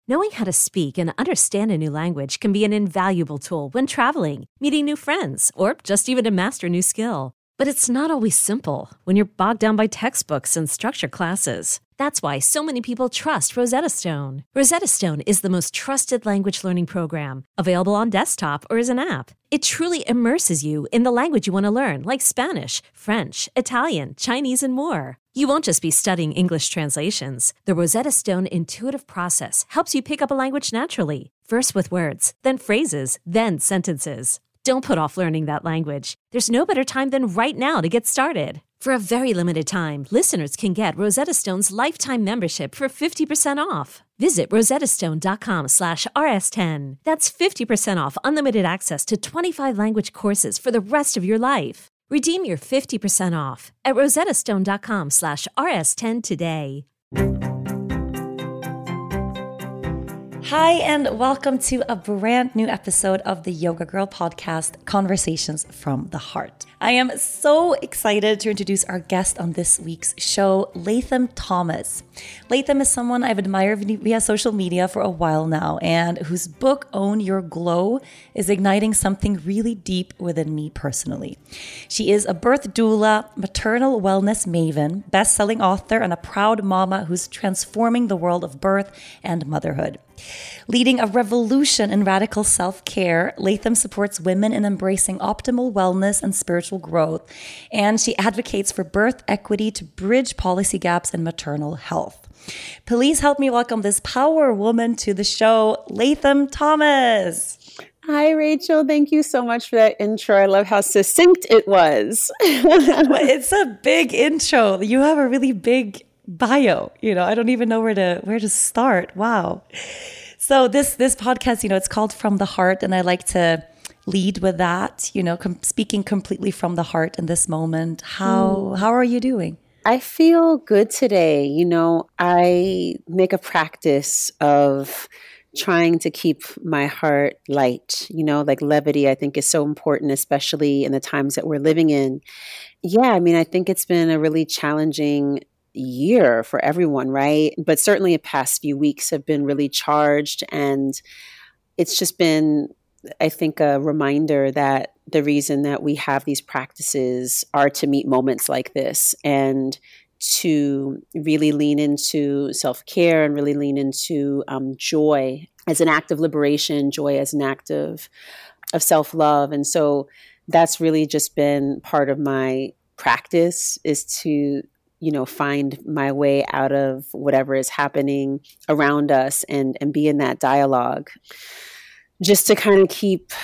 Knowing how to speak and understand a new language can be an invaluable tool when traveling, meeting new friends, or just even to master a new skill. But it's not always simple when you're bogged down by textbooks and structured classes. That's why so many people trust Rosetta Stone. Rosetta Stone is the most trusted language learning program, available on desktop or as an app. It truly immerses you in the language you want to learn, like Spanish, French, Italian, Chinese, and more. You won't just be studying English translations. The Rosetta Stone intuitive process helps you pick up a language naturally, first with words, then phrases, then sentences. Don't put off learning that language. There's no better time than right now to get started. For a very limited time, listeners can get Rosetta Stone's lifetime membership for 50% off. Visit rosettastone.com/rs10. That's 50% off unlimited access to 25 language courses for the rest of your life. Redeem your 50% off at rosettastone.com/rs10 today. Hi, and welcome to a brand new episode of the Yoga Girl podcast, Conversations from the Heart. I am so excited to introduce our guest on this week's show, Latham Thomas. Latham is someone I've admired via social media for a while now, and whose book, Own Your Glow, is igniting something really deep within me personally. She is a birth doula, maternal wellness maven, best-selling author, and a proud mama who's transforming the world of birth and motherhood. Leading a revolution in radical self-care, Latham supports women in embracing optimal wellness and spiritual growth, and she advocates for birth equity to bridge policy gaps in maternal health. Please help me welcome this power woman to the show, Latham Thomas. Hi, Rachel. Thank you so much for that intro. I love how succinct it was. It's a big intro. You have a really big bio. I don't even know where to start. Wow. So this podcast, it's called From the Heart, and I like to lead with that, speaking completely from the heart in this moment. How are you doing? I feel good today. I make a practice of trying to keep my heart light, like levity, I think is so important, especially in the times that we're living in. Yeah, I think it's been a really challenging year for everyone, right? But certainly the past few weeks have been really charged, and it's just been, I think, a reminder that the reason that we have these practices are to meet moments like this and to really lean into self-care and really lean into joy as an act of liberation, joy as an act of self-love. And so that's really just been part of my practice, is to find my way out of whatever is happening around us and be in that dialogue, just to kind of keep,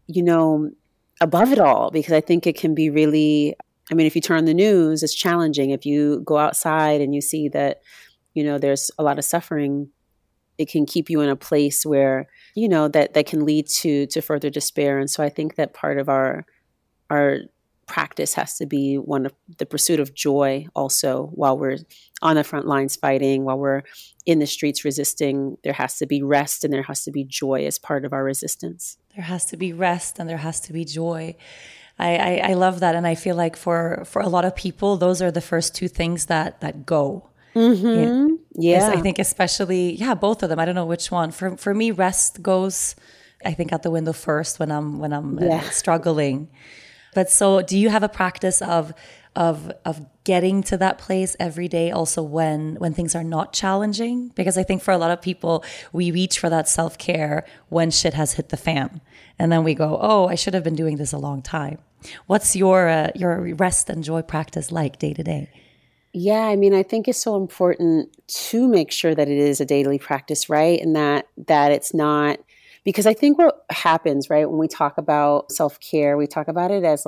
above it all, because I think it can be really, if you turn on the news, it's challenging. If you go outside and you see that, there's a lot of suffering, it can keep you in a place where, that can lead to further despair. And so I think that part of our practice has to be one of the pursuit of joy also. While we're on the front lines fighting, while we're in the streets resisting, there has to be rest and there has to be joy as part of our resistance. There has to be rest and there has to be joy. I love that. And I feel like for a lot of people, those are the first two things that go. Mm-hmm. Yeah. I think especially, both of them. I don't know which one. For me, rest goes, I think, out the window first when I'm struggling. But so do you have a practice of getting to that place every day also when things are not challenging? Because I think for a lot of people, we reach for that self-care when shit has hit the fan. And then we go, oh, I should have been doing this a long time. What's your rest and joy practice like day to day? Yeah, I think it's so important to make sure that it is a daily practice, right? And that it's not, because I think what happens, right, when we talk about self-care, we talk about it as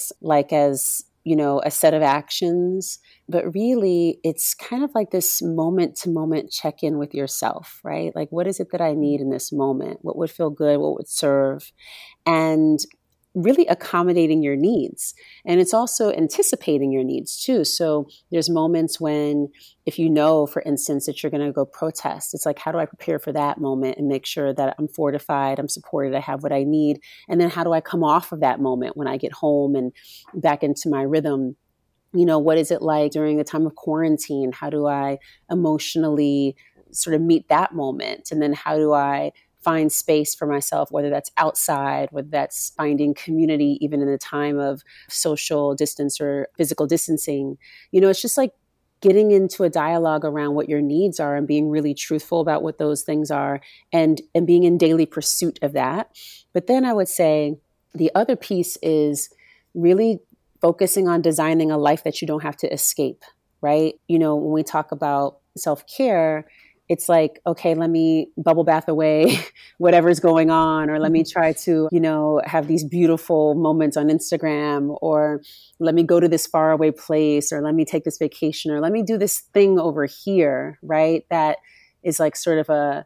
as a set of actions, but really it's kind of like this moment-to-moment check-in with yourself, right? Like, what is it that I need in this moment? What would feel good? What would serve? And really accommodating your needs. And it's also anticipating your needs too. So there's moments when, if for instance, that you're going to go protest, it's like, how do I prepare for that moment and make sure that I'm fortified, I'm supported, I have what I need? And then how do I come off of that moment when I get home and back into my rhythm? What is it like during the time of quarantine? How do I emotionally sort of meet that moment? And then how do I find space for myself, whether that's outside, whether that's finding community, even in the time of social distance or physical distancing? It's just like getting into a dialogue around what your needs are and being really truthful about what those things are, and being in daily pursuit of that. But then I would say the other piece is really focusing on designing a life that you don't have to escape, right? When we talk about self-care, it's like, okay, let me bubble bath away whatever's going on, or let me try to, have these beautiful moments on Instagram, or let me go to this faraway place, or let me take this vacation, or let me do this thing over here, right? That is like sort of a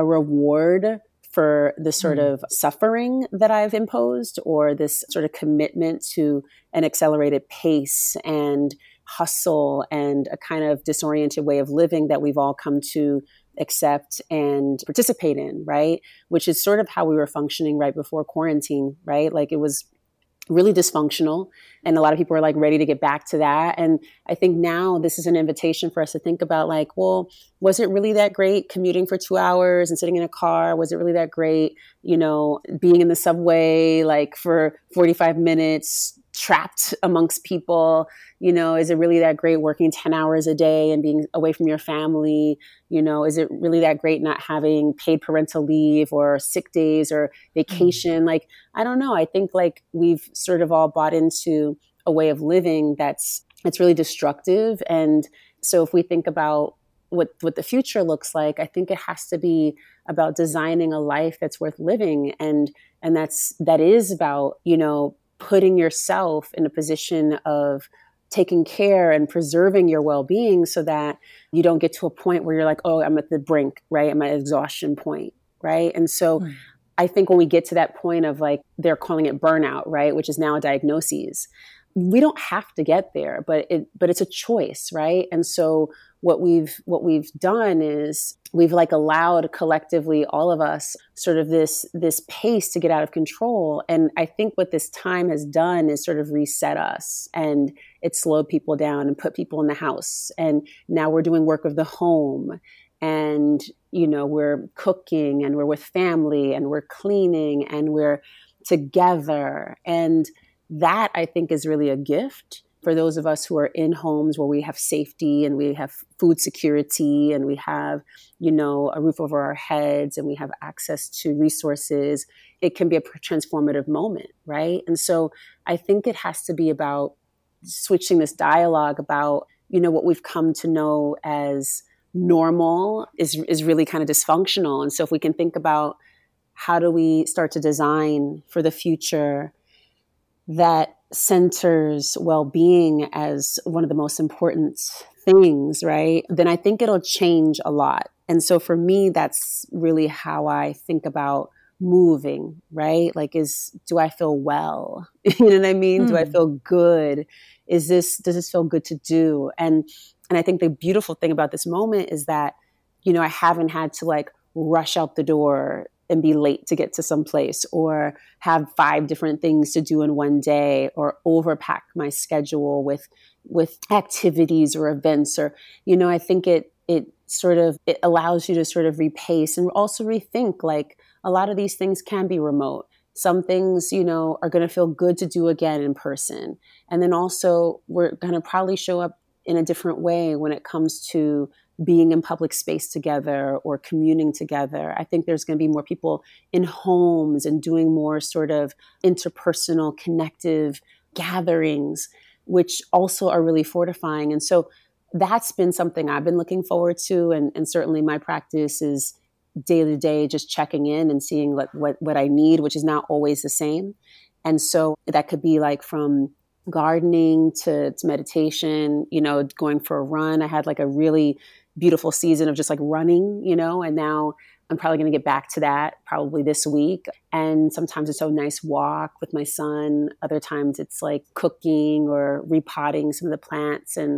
reward for the sort of suffering that I've imposed, or this sort of commitment to an accelerated pace and hustle and a kind of disoriented way of living that we've all come to accept and participate in, right? Which is sort of how we were functioning right before quarantine, right? Like it was really dysfunctional, and a lot of people are like ready to get back to that. And I think now this is an invitation for us to think about like, well, was it really that great commuting for 2 hours and sitting in a car? Was it really that great, being in the subway like for 45 minutes trapped amongst people? Is it really that great working 10 hours a day and being away from your family? Is it really that great not having paid parental leave or sick days or vacation? Like, I don't know. I think like we've sort of all bought into a way of living that's really destructive. And so if we think about what the future looks like, I think it has to be about designing a life that's worth living. And that is about, putting yourself in a position of taking care and preserving your well-being so that you don't get to a point where you're like, oh, I'm at the brink, right? I'm at exhaustion point, right? And so I think when we get to that point of like, they're calling it burnout, right? Which is now a diagnosis. We don't have to get there, but it's a choice, right? And so what we've done is we've like allowed collectively all of us sort of this pace to get out of control. And I think what this time has done is sort of reset us, and it slowed people down and put people in the house. And now we're doing work of the home, and, we're cooking, and we're with family, and we're cleaning, and we're together. And that I think is really a gift for those of us who are in homes where we have safety and we have food security and we have, a roof over our heads and we have access to resources. It can be a transformative moment, right? And so I think it has to be about switching this dialogue about, what we've come to know as normal is really kind of dysfunctional. And so if we can think about how do we start to design for the future that centers well-being as one of the most important things, right? Then I think it'll change a lot. And so for me, that's really how I think about moving, right? Like, do I feel well? You know what I mean? Do I feel good? Does this feel good to do? And I think the beautiful thing about this moment is that, I haven't had to like rush out the door and be late to get to some place, or have 5 different things to do in one day, or overpack my schedule with activities or events, or, I think it allows you to sort of repace and also rethink, like, a lot of these things can be remote. Some things, are going to feel good to do again in person. And then also we're going to probably show up in a different way when it comes to being in public space together or communing together. I think there's going to be more people in homes and doing more sort of interpersonal connective gatherings, which also are really fortifying. And so that's been something I've been looking forward to. And certainly my practice is day to day, just checking in and seeing what I need, which is not always the same. And so that could be like from gardening to meditation, going for a run. I had like a really beautiful season of just like running, and now I'm probably going to get back to that probably this week. And sometimes it's a nice walk with my son. Other times it's like cooking or repotting some of the plants and,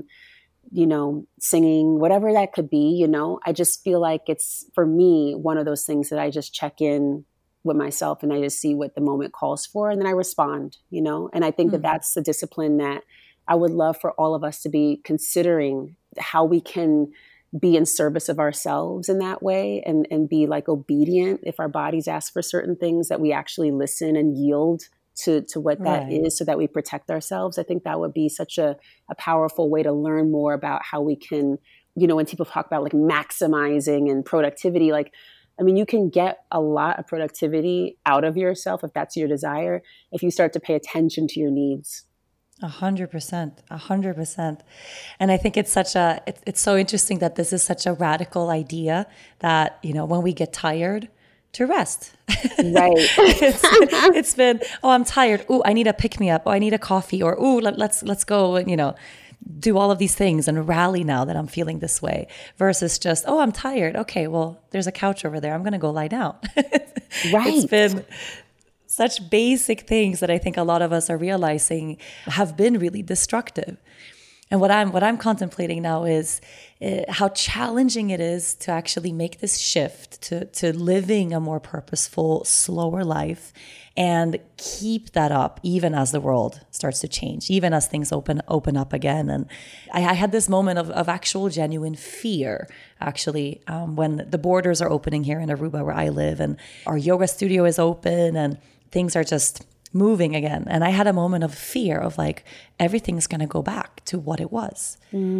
singing, whatever that could be, I just feel like it's, for me, one of those things that I just check in with myself and I just see what the moment calls for. And then I respond, and I think that that's the discipline that I would love for all of us to be considering, how we can be in service of ourselves in that way, and be like obedient if our bodies ask for certain things, that we actually listen and yield to what that is, so that we protect ourselves. I think that would be such a powerful way to learn more about how we can, when people talk about like maximizing and productivity, like, I mean, you can get a lot of productivity out of yourself if that's your desire, if you start to pay attention to your needs. 100%, 100%. And I think it's so interesting that this is such a radical idea that, when we get tired, to rest. Right. it's been, I'm tired. Oh, I need a pick me up. Oh, I need a coffee. Or, let's go and, do all of these things and rally now that I'm feeling this way, versus just, I'm tired. Okay, well, there's a couch over there. I'm going to go lie down. Right. It's been such basic things that I think a lot of us are realizing have been really destructive. And what I'm contemplating now is how challenging it is to actually make this shift to living a more purposeful, slower life, and keep that up even as the world starts to change, even as things open up again. And I had this moment of actual genuine fear, actually, when the borders are opening here in Aruba where I live, and our yoga studio is open and things are just moving again. And I had a moment of fear of like, everything's going to go back to what it was.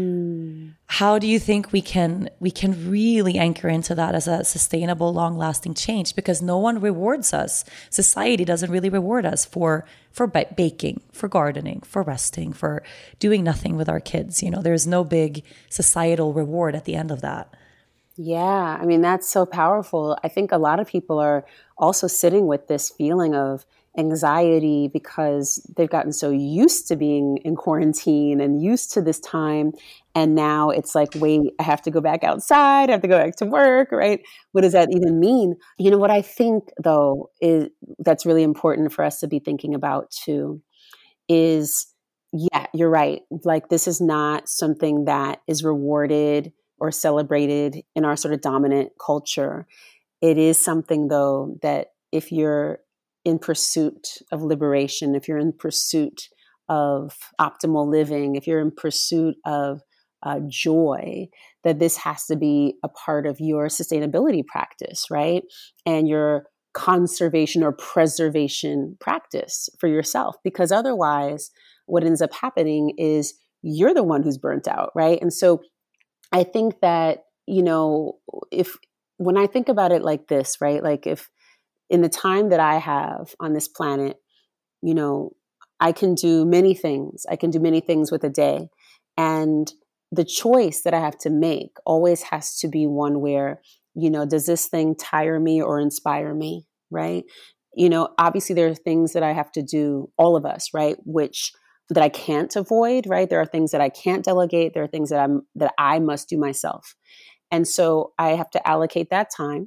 How do you think we can really anchor into that as a sustainable, long-lasting change? Because no one rewards us. Society doesn't really reward us for baking, for gardening, for resting, for doing nothing with our kids. There's no big societal reward at the end of that. Yeah. I mean, that's so powerful. I think a lot of people are also sitting with this feeling of anxiety because they've gotten so used to being in quarantine and used to this time. And now it's like, wait, I have to go back outside. I have to go back to work, right? What does that even mean? What I think, though, is that's really important for us to be thinking about too is, yeah, you're right. Like, this is not something that is rewarded or celebrated in our sort of dominant culture. It is something, though, that if you're in pursuit of liberation, if you're in pursuit of optimal living, if you're in pursuit of joy, that this has to be a part of your sustainability practice, right? And your conservation or preservation practice for yourself. Because otherwise, what ends up happening is you're the one who's burnt out, right? And so I think that, when I think about it like this, right? Like, if in the time that I have on this planet, I can do many things. I can do many things with a day. And the choice that I have to make always has to be one where, does this thing tire me or inspire me, right? Obviously there are things that I have to do, all of us, right? That I can't avoid, right? There are things that I can't delegate. There are things that I must do myself. And so I have to allocate that time.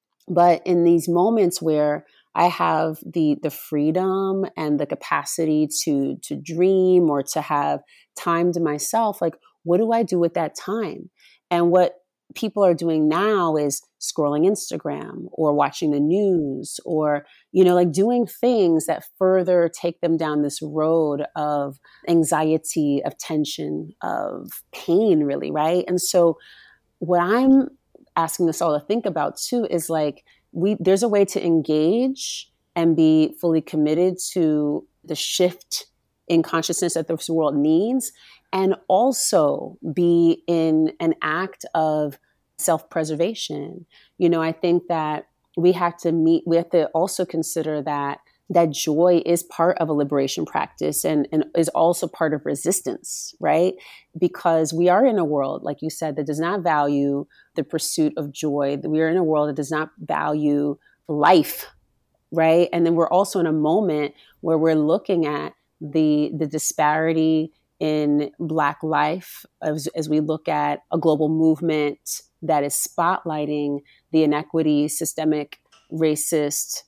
But in these moments where I have the freedom and the capacity to dream or to have time to myself, like, what do I do with that time? And what people are doing now is scrolling Instagram or watching the news or, like doing things that further take them down this road of anxiety, of tension, of pain, really, right? And so what I'm asking us all to think about too is like, there's a way to engage and be fully committed to the shift in consciousness that this world needs, and also be in an act of self-preservation. I think that we have to also consider that joy is part of a liberation practice and is also part of resistance, right? Because we are in a world, like you said, that does not value the pursuit of joy. We are in a world that does not value life, right? And then we're also in a moment where we're looking at the disparity in Black life as we look at a global movement that is spotlighting the inequity, systemic, racist,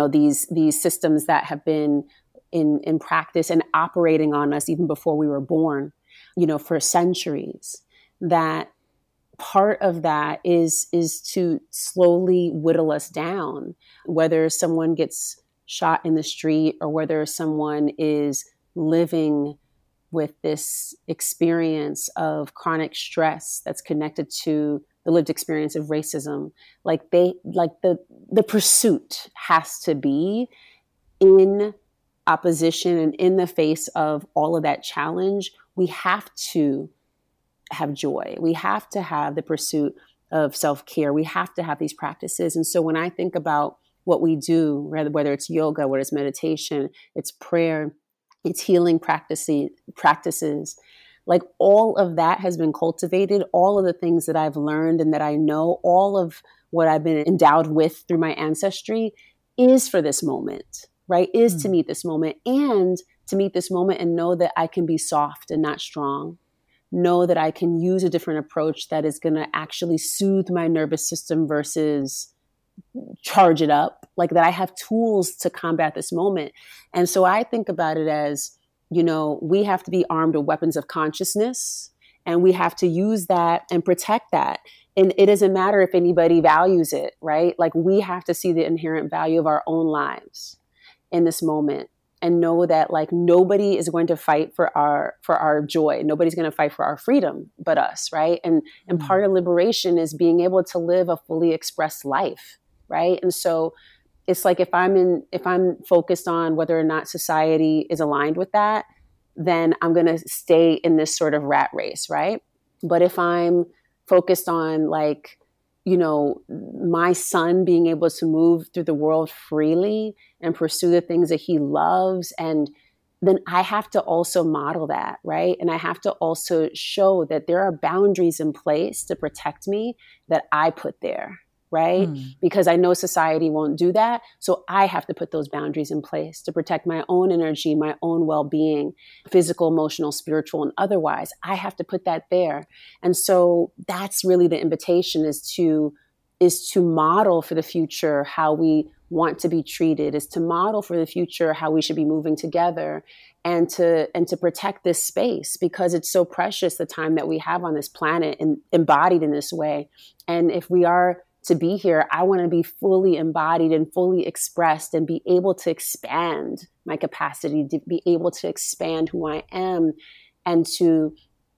these systems that have been in practice and operating on us even before we were born, for centuries. That part of that is to slowly whittle us down, whether someone gets shot in the street or whether someone is living with this experience of chronic stress that's connected to the lived experience of racism. Like the pursuit has to be in opposition and in the face of all of that challenge. We have to have joy. We have to have the pursuit of self-care. We have to have these practices. And so when I think about what we do, whether it's yoga, whether it's meditation, it's prayer, it's healing practices, like all of that has been cultivated. All of the things that I've learned and that I know, all of what I've been endowed with through my ancestry is for this moment, right? Is to meet this moment and to meet this moment and know that I can be soft and not strong. Know that I can use a different approach that is going to actually soothe my nervous system versus charge it up, like that I have tools to combat this moment. And so I think about it as, we have to be armed with weapons of consciousness, and we have to use that and protect that. And it doesn't matter if anybody values it, right? Like we have to see the inherent value of our own lives in this moment and know that like nobody is going to fight for our joy. Nobody's going to fight for our freedom but us, right? And part of liberation is being able to live a fully expressed life, right? And so it's like if I'm focused on whether or not society is aligned with that, then I'm going to stay in this sort of rat race, right? But if I'm focused on like, my son being able to move through the world freely and pursue the things that he loves, and then I have to also model that, right? And I have to also show that there are boundaries in place to protect me that I put there, right? Because I know society won't do that. So I have to put those boundaries in place to protect my own energy, my own well-being, physical, emotional, spiritual, and otherwise. I have to put that there. And so that's really the invitation, is to model for the future how we want to be treated, is to model for the future how we should be moving together, and to protect this space, because it's so precious, the time that we have on this planet and embodied in this way. And if we are to be here, I want to be fully embodied and fully expressed and be able to expand my capacity, to be able to expand who I am, and to,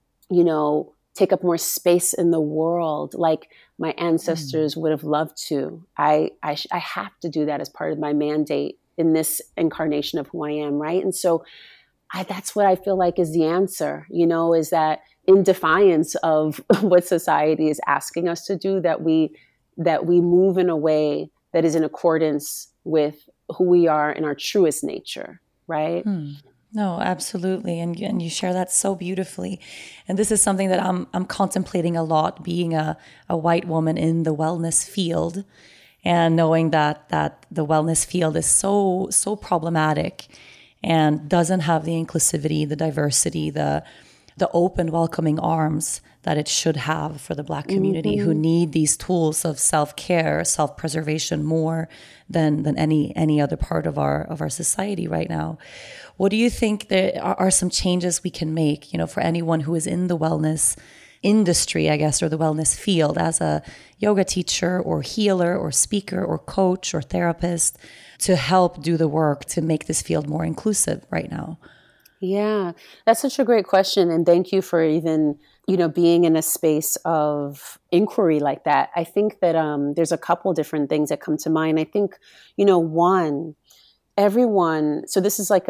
take up more space in the world like my ancestors would have loved to. I have to do that as part of my mandate in this incarnation of who I am, right? And so that's what I feel like is the answer, is that in defiance of what society is asking us to do, that we move in a way that is in accordance with who we are in our truest nature, right? No, absolutely. And you share that so beautifully. And this is something that I'm contemplating a lot, being a white woman in the wellness field, and knowing that the wellness field is so problematic and doesn't have the inclusivity, the diversity, the open, welcoming arms that it should have for the Black community, who need these tools of self-care, self-preservation more than any other part of our society right now. What do you think there are some changes we can make, for anyone who is in the wellness industry, I guess, or the wellness field, as a yoga teacher or healer or speaker or coach or therapist, to help do the work to make this field more inclusive right now? Yeah, that's such a great question. And thank you for even, being in a space of inquiry like that. I think that there's a couple different things that come to mind. I think, one, everyone, so this is like,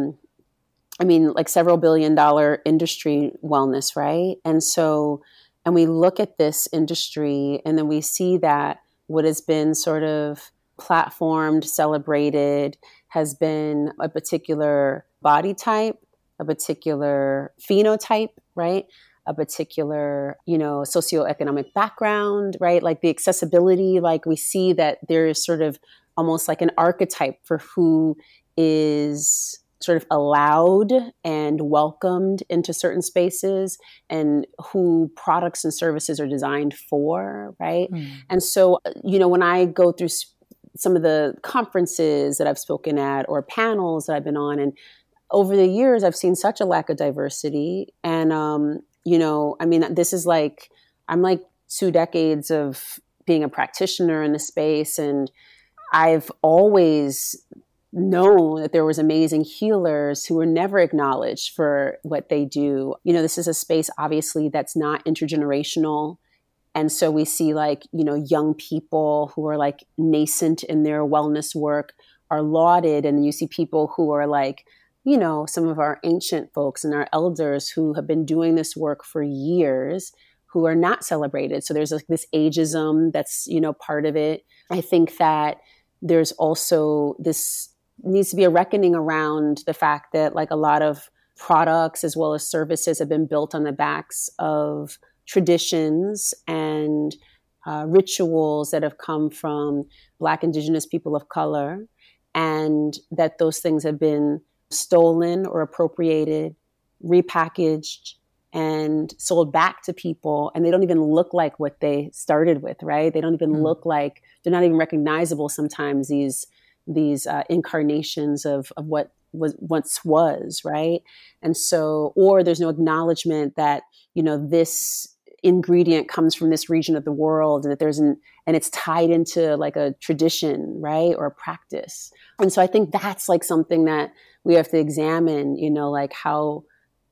like several $billion industry, wellness, right? And we look at this industry and then we see that what has been sort of platformed, celebrated, has been a particular body type, a particular phenotype, right? A particular, socioeconomic background, right? Like the accessibility, like we see that there is sort of almost like an archetype for who is sort of allowed and welcomed into certain spaces and who products and services are designed for, right? And so, when I go through some of the conferences that I've spoken at or panels that I've been on, and over the years, I've seen such a lack of diversity. And, this is like, I'm like 2 decades of being a practitioner in the space. And I've always known that there was amazing healers who were never acknowledged for what they do. This is a space obviously that's not intergenerational. And so we see like, young people who are like nascent in their wellness work are lauded. And you see people who are like, some of our ancient folks and our elders who have been doing this work for years who are not celebrated. So there's like this ageism that's, part of it. I think that there's also this needs to be a reckoning around the fact that like a lot of products as well as services have been built on the backs of traditions and rituals that have come from Black, Indigenous people of color, and that those things have been stolen or appropriated, repackaged, and sold back to people. And they don't even look like what they started with, right? They don't even look like, they're not even recognizable sometimes, these incarnations of what once was, right? And so, or there's no acknowledgement that, this ingredient comes from this region of the world, and that and it's tied into like a tradition, right? Or a practice. And so I think that's like something that we have to examine, like how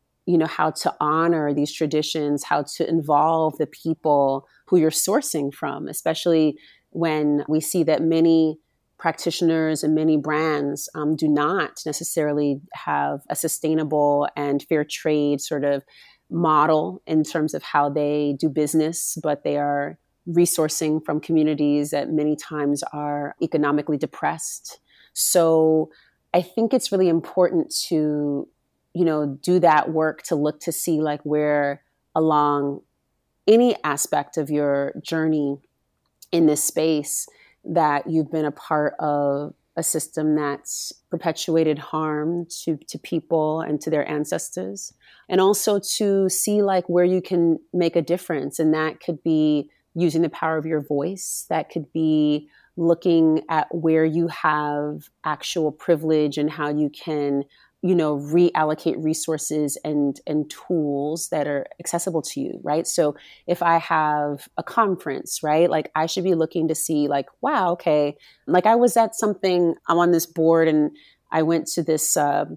to honor these traditions, how to involve the people who you're sourcing from, especially when we see that many practitioners and many brands do not necessarily have a sustainable and fair trade sort of model in terms of how they do business, but they are resourcing from communities that many times are economically depressed. So I think it's really important to, do that work, to look to see like where along any aspect of your journey in this space that you've been a part of a system that's perpetuated harm to people and to their ancestors. And also to see like where you can make a difference. And that could be using the power of your voice. That could be looking at where you have actual privilege and how you can, reallocate resources and tools that are accessible to you, right? So if I have a conference, right, like I should be looking to see like, wow, okay, like I was at something, I'm on this board and I went to this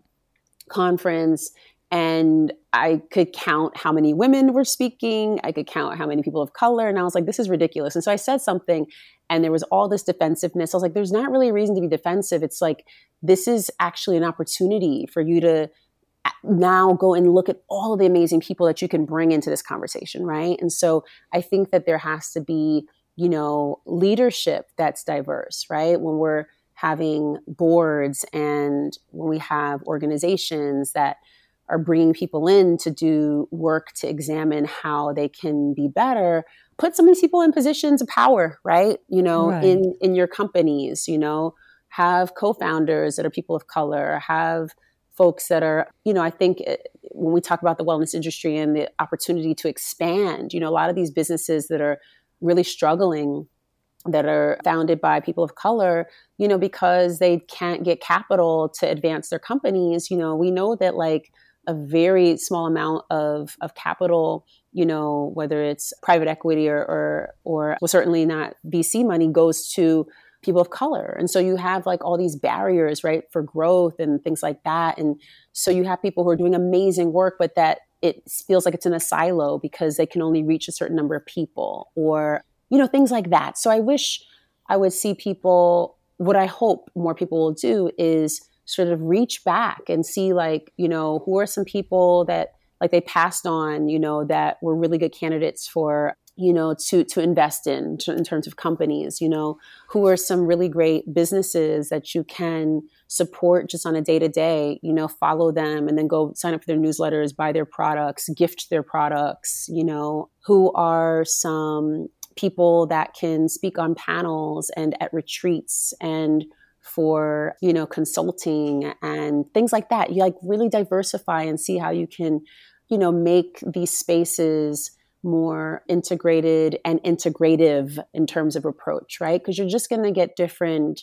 conference and I could count how many women were speaking. I could count how many people of color. And I was like, this is ridiculous. And so I said something and there was all this defensiveness. I was like, there's not really a reason to be defensive. It's like, this is actually an opportunity for you to now go and look at all of the amazing people that you can bring into this conversation, right? And so I think that there has to be, leadership that's diverse, right? When we're having boards and when we have organizations that are bringing people in to do work to examine how they can be better, put some of these people in positions of power, right? Right. In your companies, have co-founders that are people of color, have folks that are, I think when we talk about the wellness industry and the opportunity to expand, a lot of these businesses that are really struggling, that are founded by people of color, because they can't get capital to advance their companies, we know that like a very small amount of capital, whether it's private equity or well, certainly not VC money, goes to people of color. And so you have like all these barriers, right, for growth and things like that. And so you have people who are doing amazing work, but that it feels like it's in a silo because they can only reach a certain number of people or, things like that. So I wish I would see people, what I hope more people will do is sort of reach back and see like, who are some people that like they passed on, that were really good candidates for, to invest in terms of companies, who are some really great businesses that you can support just on a day-to-day, follow them and then go sign up for their newsletters, buy their products, gift their products, who are some people that can speak on panels and at retreats and for, consulting and things like that. You like really diversify and see how you can, make these spaces more integrated and integrative in terms of approach, right? Because you're just going to get different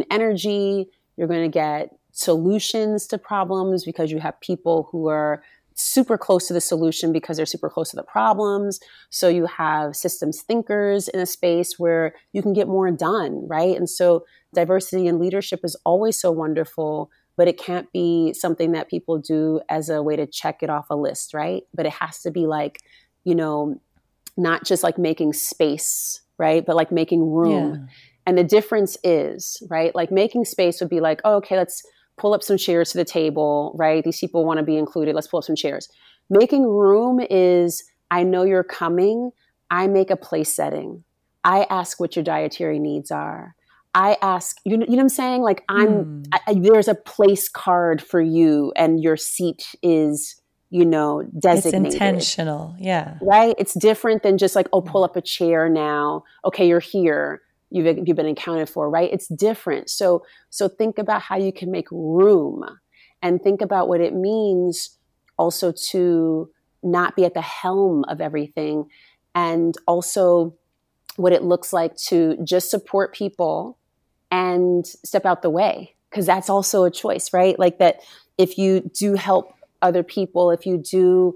energy. You're going to get solutions to problems because you have people who are super close to the solution because they're super close to the problems. So you have systems thinkers in a space where you can get more done, right? And so diversity in leadership is always so wonderful, but it can't be something that people do as a way to check it off a list, right? But it has to be like, not just like making space, right? But like making room. Yeah. And the difference is, right? Like making space would be like, oh, okay, let's pull up some chairs to the table, right? These people want to be included. Let's pull up some chairs. Making room is, I know you're coming. I make a place setting. I ask what your dietary needs are. I ask, you know what I'm saying? Like there's a place card for you and your seat is, designated. It's intentional. Yeah. Right. It's different than just like, oh, pull up a chair now. Okay. You're here. You've been accounted for, right? It's different. So think about how you can make room and think about what it means also to not be at the helm of everything, and also what it looks like to just support people and step out the way, because that's also a choice, right? Like that if you do help other people, if you do,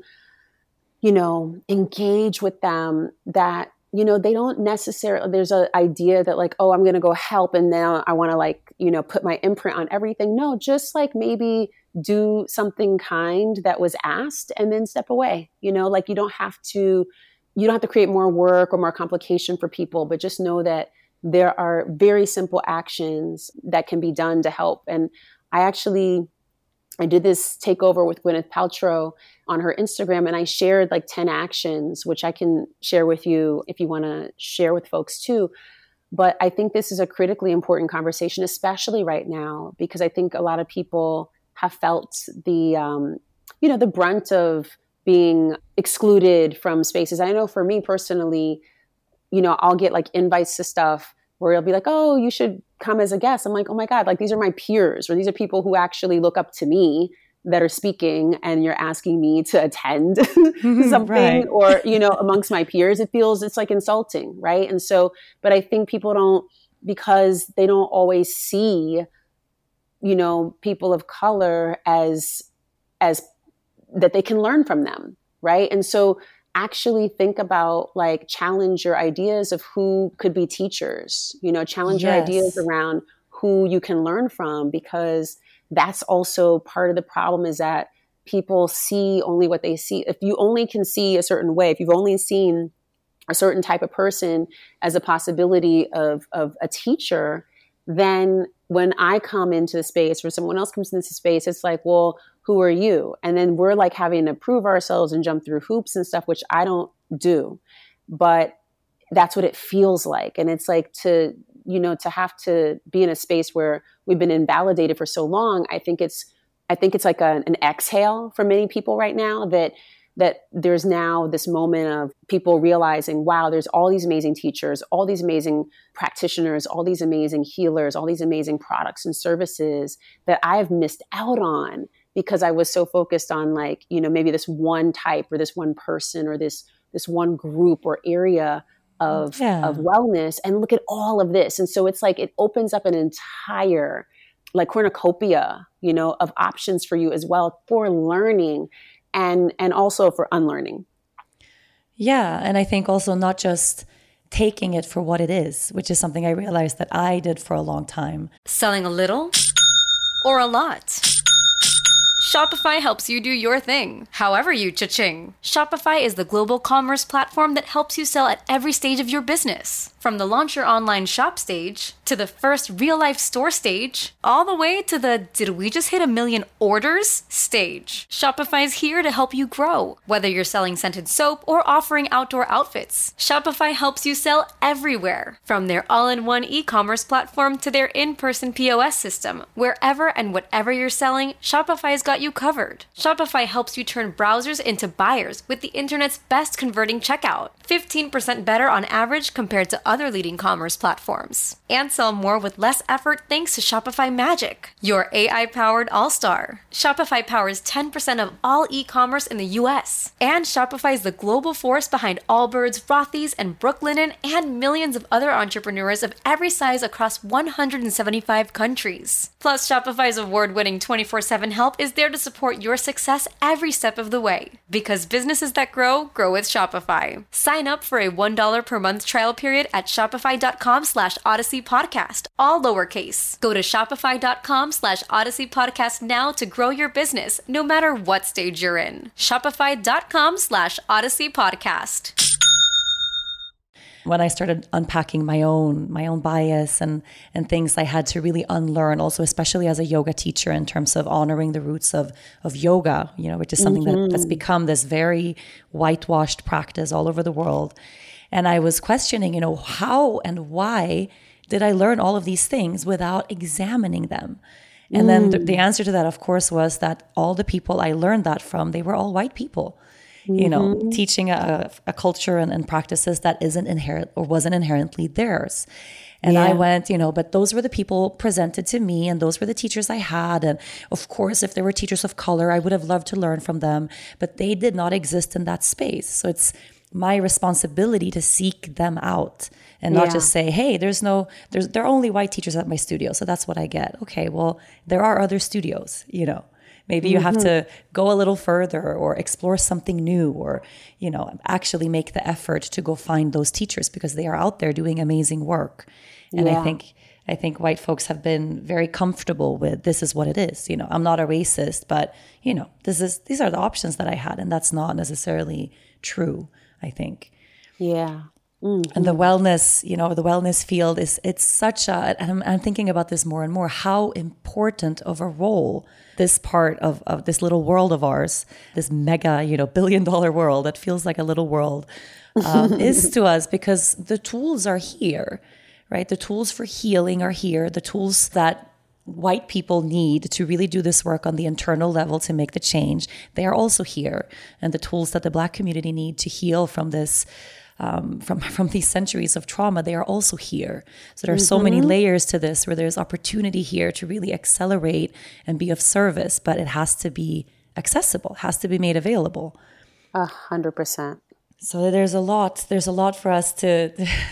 engage with them, that they don't necessarily, there's an idea that like, oh, I'm going to go help and now I want to like, put my imprint on everything. No, just like maybe do something kind that was asked and then step away, like you don't have to create more work or more complication for people, but just know that there are very simple actions that can be done to help. And I did this takeover with Gwyneth Paltrow on her Instagram, and I shared like 10 actions, which I can share with you if you want to share with folks too. But I think this is a critically important conversation, especially right now, because I think a lot of people have felt the brunt of being excluded from spaces. I know for me personally, I'll get like invites to stuff where it'll be like, oh, you should come as a guest. I'm like, oh my God, like these are my peers, or these are people who actually look up to me that are speaking, and you're asking me to attend something, right. Or, amongst my peers, it's like insulting. Right. And so, but I think people don't, because they don't always see, people of color as that they can learn from them. Right. And so actually think about like challenge your ideas of who could be teachers, challenge your ideas around who you can learn from, because that's also part of the problem, is that people see only what they see. If you only can see a certain way, if you've only seen a certain type of person as a possibility of a teacher, then when I come into the space or someone else comes into the space, it's like, well, who are you? And then we're like having to prove ourselves and jump through hoops and stuff, which I don't do. But that's what it feels like. And it's like to have to be in a space where we've been invalidated for so long. I think it's like an exhale for many people right now, that there's now this moment of people realizing, wow, there's all these amazing teachers, all these amazing practitioners, all these amazing healers, all these amazing products and services that I've missed out on because I was so focused on like, maybe this one type or this one person or this one group or area of wellness, and look at all of this. And so it's like, it opens up an entire like cornucopia, of options for you as well, for learning and also for unlearning. Yeah. And I think also not just taking it for what it is, which is something I realized that I did for a long time. Selling a little or a lot? Shopify helps you do your thing, however you cha-ching. Shopify is the global commerce platform that helps you sell at every stage of your business. From the launch your online shop stage, to the first real-life store stage, all the way to the did we just hit 1 million orders stage. Shopify's here to help you grow. Whether you're selling scented soap or offering outdoor outfits, Shopify helps you sell everywhere. From their all-in-one e-commerce platform to their in-person POS system, wherever and whatever you're selling, Shopify's got you covered. Shopify helps you turn browsers into buyers with the internet's best converting checkout. 15% better on average compared to other leading commerce platforms. And sell more with less effort thanks to Shopify Magic, your AI-powered all-star. Shopify powers 10% of all e-commerce in the U.S. And Shopify is the global force behind Allbirds, Rothy's, and Brooklinen, and millions of other entrepreneurs of every size across 175 countries. Plus, Shopify's award-winning 24/7 help is there to support your success every step of the way. Because businesses that grow with Shopify. Sign up for a $1 per month trial period at shopify.com/Odyssey Podcast, all lowercase. Go to shopify.com/Odyssey Podcast now to grow your business, no matter what stage you're in. Shopify.com/Odyssey Podcast. When I started unpacking my own bias and things I had to really unlearn, also especially as a yoga teacher, in terms of honoring the roots of yoga, which is something that's become this very whitewashed practice all over the world. And I was questioning, how and why did I learn all of these things without examining them? And then the answer to that, of course, was that all the people I learned that from, they were all white people. Teaching a culture and practices that isn't inherent or wasn't inherently theirs. And I went, but those were the people presented to me, and those were the teachers I had. And of course, if there were teachers of color, I would have loved to learn from them, but they did not exist in that space. So it's my responsibility to seek them out and not just say, hey, there are only white teachers at my studio, so that's what I get. Okay, well, there are other studios, Maybe you have to go a little further or explore something new, or, actually make the effort to go find those teachers, because they are out there doing amazing work. And I think white folks have been very comfortable with, this is what it is. I'm not a racist, but, these are the options that I had. And that's not necessarily true, I think. Yeah. Mm-hmm. And the wellness field it's such a, and I'm thinking about this more and more, how important of a role this part of this little world of ours, this mega, $1 billion world that feels like a little world, is to us, because the tools are here, right? The tools for healing are here. The tools that white people need to really do this work on the internal level to make the change, they are also here. And the tools that the Black community need to heal from this, from these centuries of trauma, they are also here. So there are so many layers to this, where there's opportunity here to really accelerate and be of service, but it has to be accessible, has to be made available. 100%. So there's a lot for us to,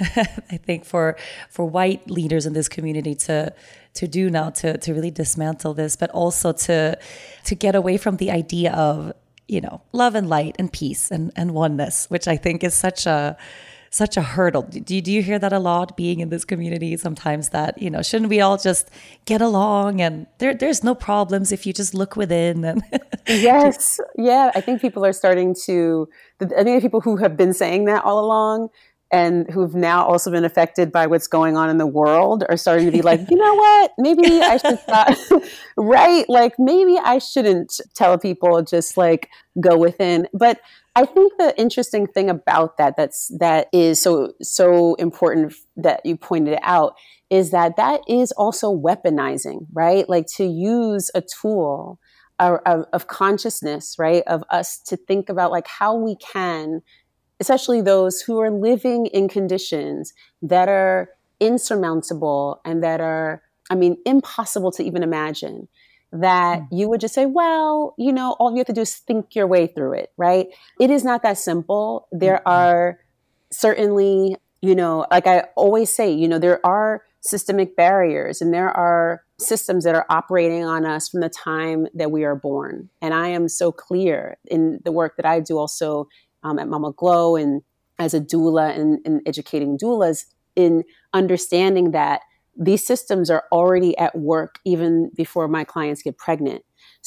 I think, for white leaders in this community to do now, to really dismantle this, but also to get away from the idea of, love and light and peace and oneness, which I think is such a hurdle. Do you hear that a lot, being in this community sometimes, that, shouldn't we all just get along, and there's no problems if you just look within? And Yes. Yeah. I think people are starting to, I think the people who have been saying that all along, and who've now also been affected by what's going on in the world, are starting to be like, you know what, maybe I should stop. Right? Like, maybe I shouldn't tell people, just like go within. But I think the interesting thing about that is so important that you pointed it out, is that is also weaponizing, right? Like, to use a tool of consciousness, right? Of us to think about like how we can, especially those who are living in conditions that are insurmountable and that are, impossible to even imagine, that you would just say, well, all you have to do is think your way through it, right? It is not that simple. There are certainly, like I always say, there are systemic barriers, and there are systems that are operating on us from the time that we are born. And I am so clear in the work that I do also at Mama Glow, and as a doula and educating doulas, in understanding that these systems are already at work even before my clients get pregnant.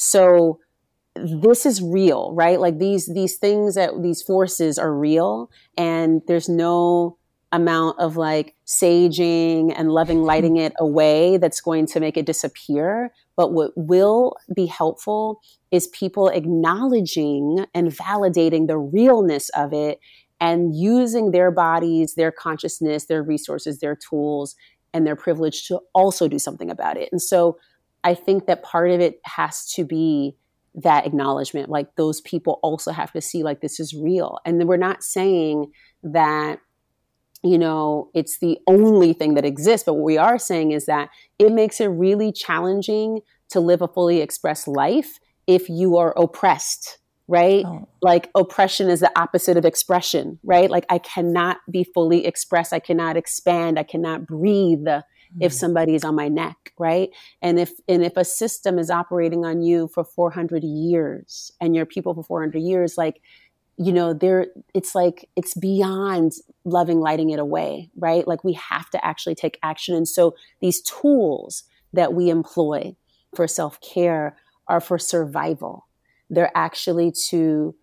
So this is real, right? Like these things, these forces are real, and there's no amount of like saging and lighting it away that's going to make it disappear. But what will be helpful is people acknowledging and validating the realness of it, and using their bodies, their consciousness, their resources, their tools, and their privilege to also do something about it. And so I think that part of it has to be that acknowledgement, like those people also have to see like this is real. And then we're not saying that, you know, it's the only thing that exists. But what we are saying is that it makes it really challenging to live a fully expressed life if you are oppressed, right? Oh. Like oppression is the opposite of expression, right? Like I cannot be fully expressed. I cannot expand. I cannot breathe if somebody is on my neck, right? And if a system is operating on you for 400 years and you're people for 400 years, like, you know, it's beyond loving, lighting it away, right? Like we have to actually take action. And so these tools that we employ for self-care are for survival. They're actually to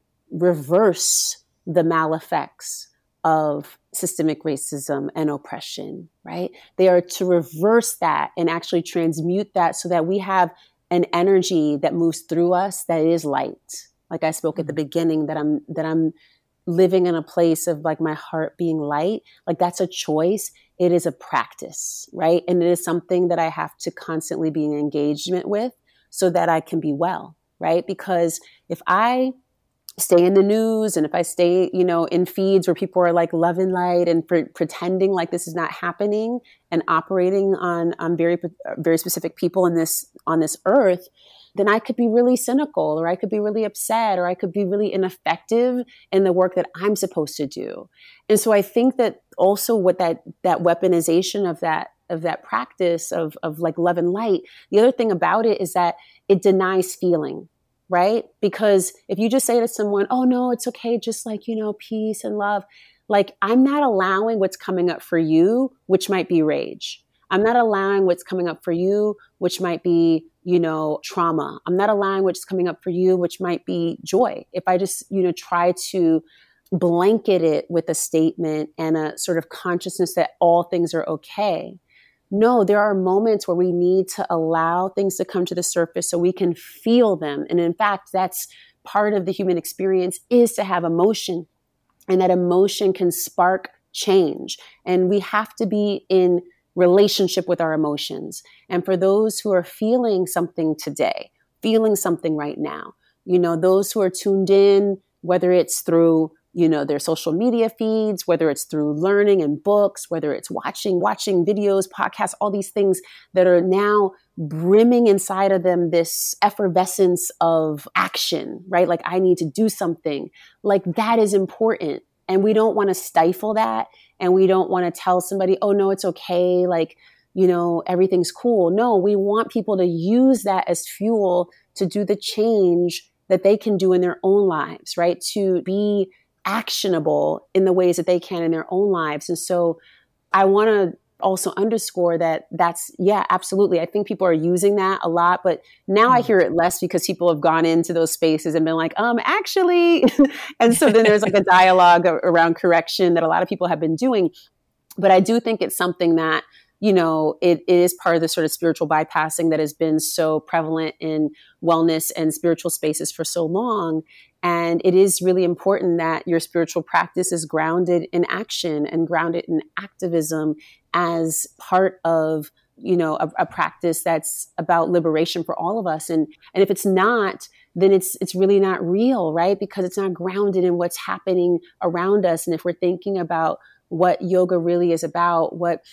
reverse the maleffects of systemic racism and oppression, right? They are to reverse that and actually transmute that so that we have an energy that moves through us that is light. Like I spoke at the beginning, that I'm living in a place of like my heart being light. Like that's a choice. It is a practice, right? And it is something that I have to constantly be in engagement with so that I can be well, right? Because if I stay in the news and if I stay, you know, in feeds where people are like love and light and pretending like this is not happening and operating on very, very specific people on this earth, then I could be really cynical, or I could be really upset, or I could be really ineffective in the work that I'm supposed to do. And so I think that also what that weaponization of that practice of like love and light, the other thing about it is that it denies feeling, right? Because if you just say to someone, oh no, it's okay, just like, you know, peace and love, like I'm not allowing what's coming up for you, which might be rage. I'm not allowing what's coming up for you, which might be, you know, trauma. I'm not allowing what's coming up for you, which might be joy. If I just, you know, try to blanket it with a statement and a sort of consciousness that all things are okay. No, there are moments where we need to allow things to come to the surface so we can feel them. And in fact, that's part of the human experience, is to have emotion. And that emotion can spark change. And we have to be in relationship with our emotions. And for those who are feeling something today, feeling something right now, you know, those who are tuned in, whether it's through, you know, their social media feeds, whether it's through learning and books, whether it's watching videos, podcasts, all these things that are now brimming inside of them, this effervescence of action, right? Like I need to do something. Like that is important. And we don't want to stifle that. And we don't want to tell somebody, oh, no, it's okay. Like, you know, everything's cool. No, we want people to use that as fuel to do the change that they can do in their own lives, right? To be actionable in the ways that they can in their own lives. And so I want to also underscore that yeah, absolutely. I think people are using that a lot, but now I hear it less because people have gone into those spaces and been like, actually, and so then there's like a dialogue around correction that a lot of people have been doing. But I do think it's something that, you know, it is part of the sort of spiritual bypassing that has been so prevalent in wellness and spiritual spaces for so long. And it is really important that your spiritual practice is grounded in action and grounded in activism as part of, you know, a practice that's about liberation for all of us. And if it's not, then it's really not real, right? Because it's not grounded in what's happening around us. And if we're thinking about what yoga really is about, what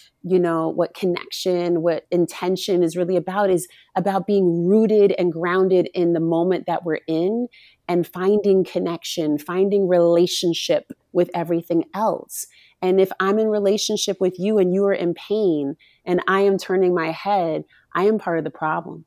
connection, what intention is really about, is about being rooted and grounded in the moment that we're in and finding connection, finding relationship with everything else. And if I'm in relationship with you and you are in pain and I am turning my head, I am part of the problem.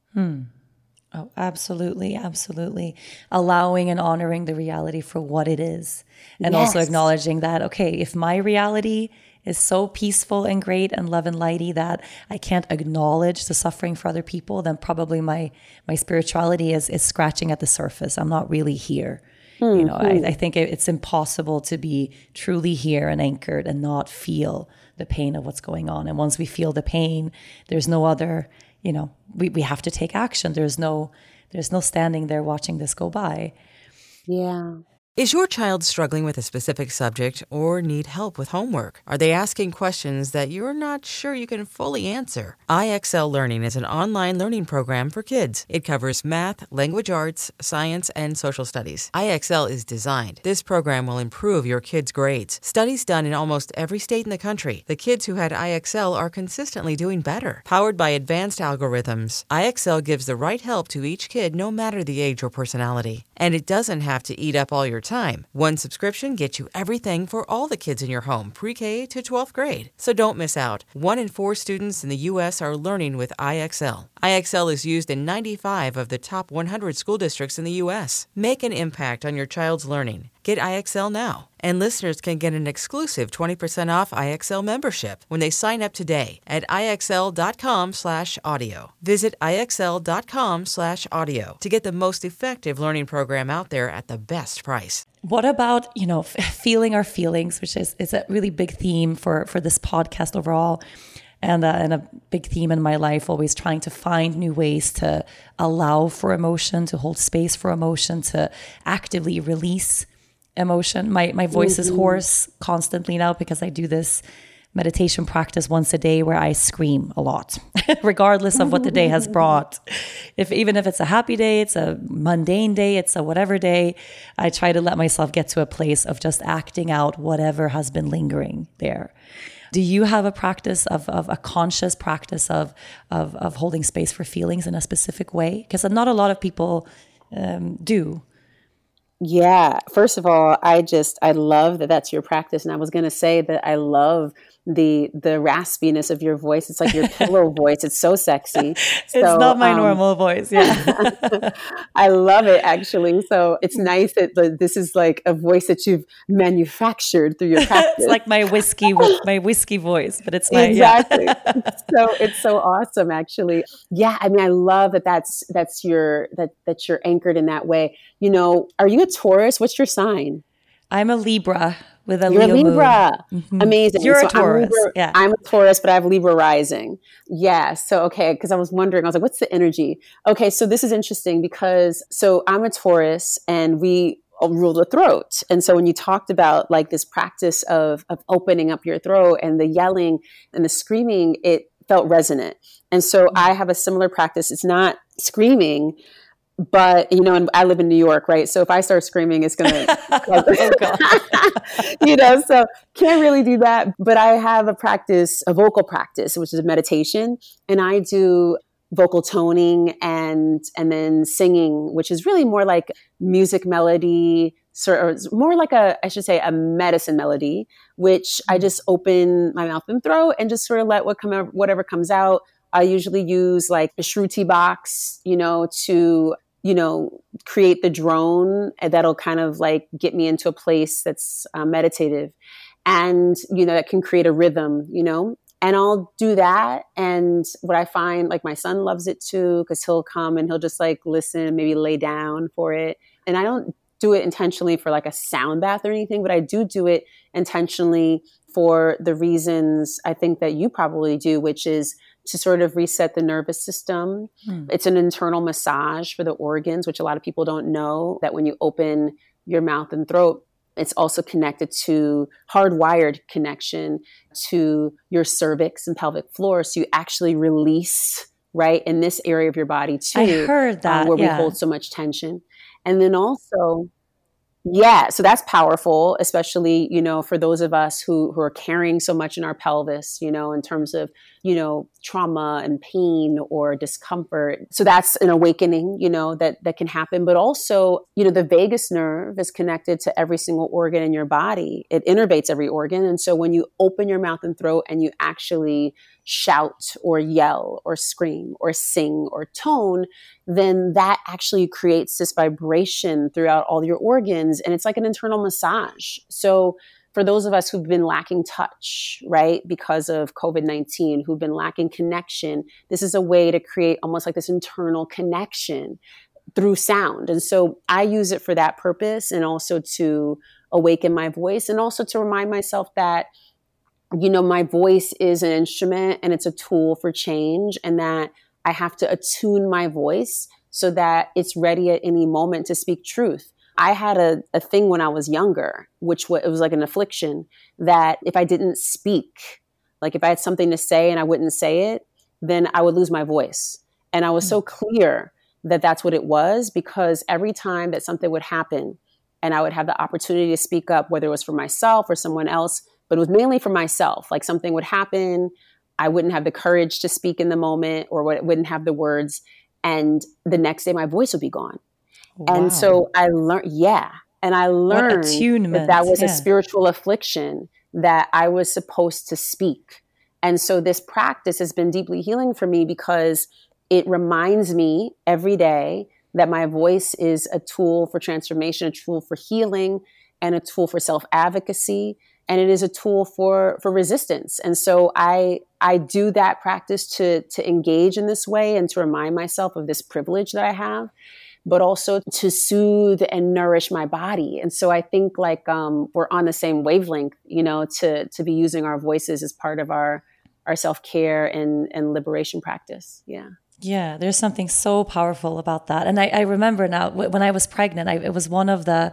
Oh, absolutely. Absolutely. Allowing and honoring the reality for what it is. And also acknowledging that, okay, if my reality is so peaceful and great and love and lighty that I can't acknowledge the suffering for other people, then probably my spirituality is scratching at the surface. I'm not really here. You know, I think it's impossible to be truly here and anchored and not feel the pain of what's going on. And once we feel the pain, there's no other, you know, we have to take action. There's no standing there watching this go by. Yeah. Is your child struggling with a specific subject or need help with homework? Are they asking questions that you're not sure you can fully answer? IXL Learning is an online learning program for kids. It covers math, language arts, science, and social studies. IXL is designed. This program will improve your kids' grades. Studies done in almost every state in the country. The kids who had IXL are consistently doing better. Powered by advanced algorithms, IXL gives the right help to each kid no matter the age or personality. And it doesn't have to eat up all your time. One subscription gets you everything for all the kids in your home, pre-K to 12th grade. So don't miss out. 1 in 4 students in the U.S. are learning with IXL. IXL is used in 95 of the top 100 school districts in the U.S. Make an impact on your child's learning. Get IXL now. And listeners can get an exclusive 20% off IXL membership when they sign up today at IXL.com/audio. Visit IXL.com/audio to get the most effective learning program out there at the best price. What about, feeling our feelings, which is a really big theme for this podcast overall, and a big theme in my life, always trying to find new ways to allow for emotion, to hold space for emotion, to actively release emotion. My voice is hoarse constantly now because I do this meditation practice once a day where I scream a lot, regardless of what the day has brought. Even if it's a happy day, it's a mundane day, it's a whatever day, I try to let myself get to a place of just acting out whatever has been lingering there. Do you have a practice of a conscious practice of holding space for feelings in a specific way? Because not a lot of people do. Yeah. First of all, I love that that's your practice. And I was going to say that I love the raspiness of your voice. It's like your pillow voice. It's so sexy. It's not my normal voice. Yeah. I love it, actually. So it's nice that this is like a voice that you've manufactured through your practice. It's like my whiskey voice, but it's exactly. It's so awesome, actually. Yeah. I mean, I love that you're anchored in that way. Are you a Taurus? What's your sign? I'm a Libra with a You're Leo a Libra. moon. Mm-hmm. Amazing. You're a Taurus. I'm a Taurus, but I have Libra rising. Yeah. So, okay. Because I was wondering, I was like, what's the energy? Okay. So this is interesting because, I'm a Taurus and we rule the throat. And so when you talked about like this practice of opening up your throat and the yelling and the screaming, it felt resonant. And so I have a similar practice. It's not screaming, but, and I live in New York, right? So if I start screaming, it's going to, so can't really do that. But I have a vocal practice, which is a meditation. And I do vocal toning and then singing, which is really more like music melody, or more like a medicine melody, which I just open my mouth and throat and just sort of let whatever comes out. I usually use like a Shruti box, to create the drone that'll kind of like get me into a place that's meditative and, that can create a rhythm, and I'll do that. And what I find, like my son loves it too, because he'll come and he'll just like listen, maybe lay down for it. And I don't do it intentionally for like a sound bath or anything, but I do it intentionally for the reasons I think that you probably do, which is to sort of reset the nervous system. It's an internal massage for the organs, which a lot of people don't know, that when you open your mouth and throat, it's also connected to hardwired connection to your cervix and pelvic floor. So you actually release right in this area of your body too. I heard that. Where we hold so much tension. And then also, so that's powerful, especially, for those of us who are carrying so much in our pelvis, in terms of, trauma and pain or discomfort. So that's an awakening, that can happen. But also, the vagus nerve is connected to every single organ in your body. It innervates every organ. And so when you open your mouth and throat and you actually shout or yell or scream or sing or tone, then that actually creates this vibration throughout all your organs. And it's like an internal massage. So for those of us who've been lacking touch, right, because of COVID-19, who've been lacking connection, this is a way to create almost like this internal connection through sound. And so I use it for that purpose, and also to awaken my voice, and also to remind myself that, my voice is an instrument and it's a tool for change, and that I have to attune my voice so that it's ready at any moment to speak truth. I had a thing when I was younger, which it was like an affliction that if I didn't speak, like if I had something to say and I wouldn't say it, then I would lose my voice. And I was so clear that that's what it was, because every time that something would happen and I would have the opportunity to speak up, whether it was for myself or someone else, but it was mainly for myself, like something would happen, I wouldn't have the courage to speak in the moment or wouldn't have the words. And the next day my voice would be gone. Wow. And so I learned, that was a spiritual affliction that I was supposed to speak. And so this practice has been deeply healing for me, because it reminds me every day that my voice is a tool for transformation, a tool for healing, and a tool for self-advocacy. And it is a tool for resistance. And so I do that practice to engage in this way and to remind myself of this privilege that I have, but also to soothe and nourish my body. And so I think like we're on the same wavelength, to be using our voices as part of our self-care and liberation practice. Yeah. Yeah, there's something so powerful about that. And I remember now when I was pregnant, it was one of the,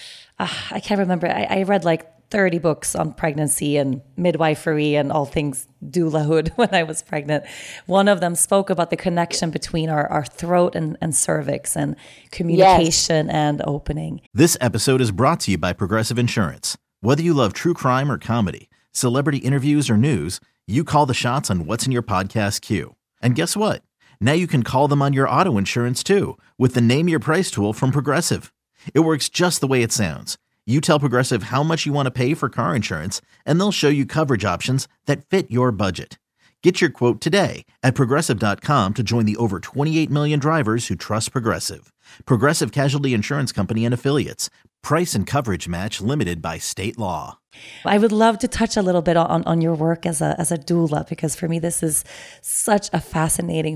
I can't remember, I read like 30 books on pregnancy and midwifery and all things doulahood when I was pregnant. One of them spoke about the connection between our throat and cervix and communication and opening. This episode is brought to you by Progressive Insurance. Whether you love true crime or comedy, celebrity interviews or news, you call the shots on what's in your podcast queue. And guess what? Now you can call them on your auto insurance too, with the Name Your Price tool from Progressive. It works just the way it sounds. You tell Progressive how much you want to pay for car insurance, and they'll show you coverage options that fit your budget. Get your quote today at Progressive.com to join the over 28 million drivers who trust Progressive. Progressive Casualty Insurance Company and Affiliates. Price and coverage match limited by state law. I would love to touch a little bit on your work as a doula, because for me, this is such a fascinating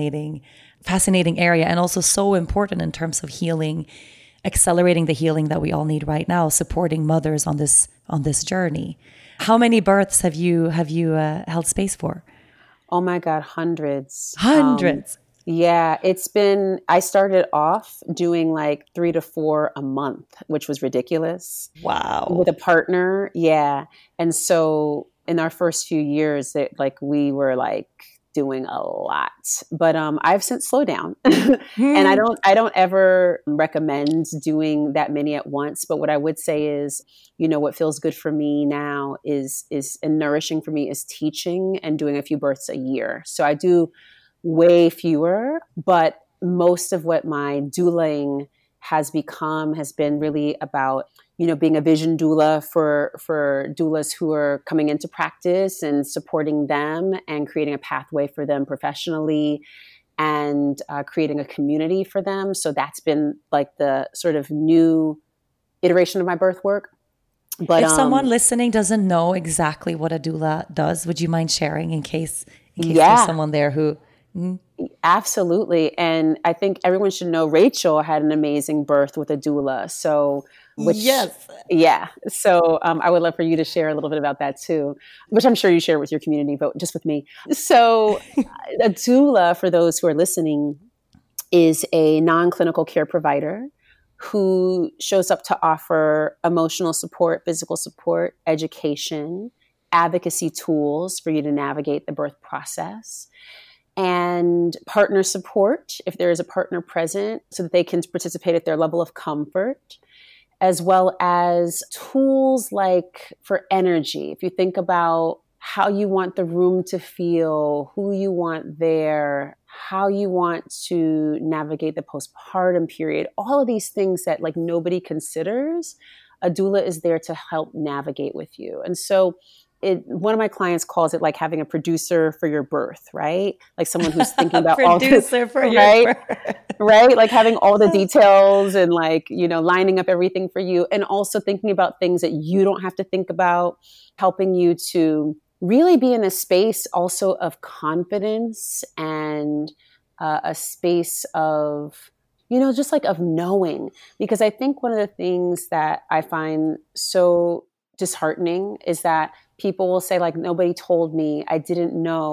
area, and also so important in terms of healing, accelerating the healing that we all need right now, supporting mothers on this journey. How many births have you held space for? Oh my God, hundreds. Hundreds. Yeah, I started off doing like 3 to 4 a month, which was ridiculous. Wow. With a partner. Yeah. And so in our first few years, we were like doing a lot, but I've since slowed down and I don't ever recommend doing that many at once. But what I would say is, what feels good for me now is and nourishing for me is teaching and doing a few births a year. So I do way fewer, but most of what my doulaing has been really about, being a vision doula for doulas who are coming into practice and supporting them and creating a pathway for them professionally and creating a community for them. So that's been like the sort of new iteration of my birth work. But if someone listening doesn't know exactly what a doula does, would you mind sharing in case there's someone there who... Absolutely. And I think everyone should know Rachel had an amazing birth with a doula. So, yes. Yeah. So I would love for you to share a little bit about that too, which I'm sure you share with your community, but just with me. So a doula, for those who are listening, is a non-clinical care provider who shows up to offer emotional support, physical support, education, advocacy tools for you to navigate the birth process, and partner support if there is a partner present so that they can participate at their level of comfort, as well as tools like for energy. If you think about how you want the room to feel, who you want there, how you want to navigate the postpartum period, all of these things that like nobody considers, a doula is there to help navigate with you. And so one of my clients calls it like having a producer for your birth, right? Like someone who's thinking about all this, for your birth. Right? Like having all the details and like, lining up everything for you, and also thinking about things that you don't have to think about, helping you to really be in a space also of confidence and a space of, just like of knowing. Because I think one of the things that I find so disheartening is that people will say like, nobody told me, I didn't know,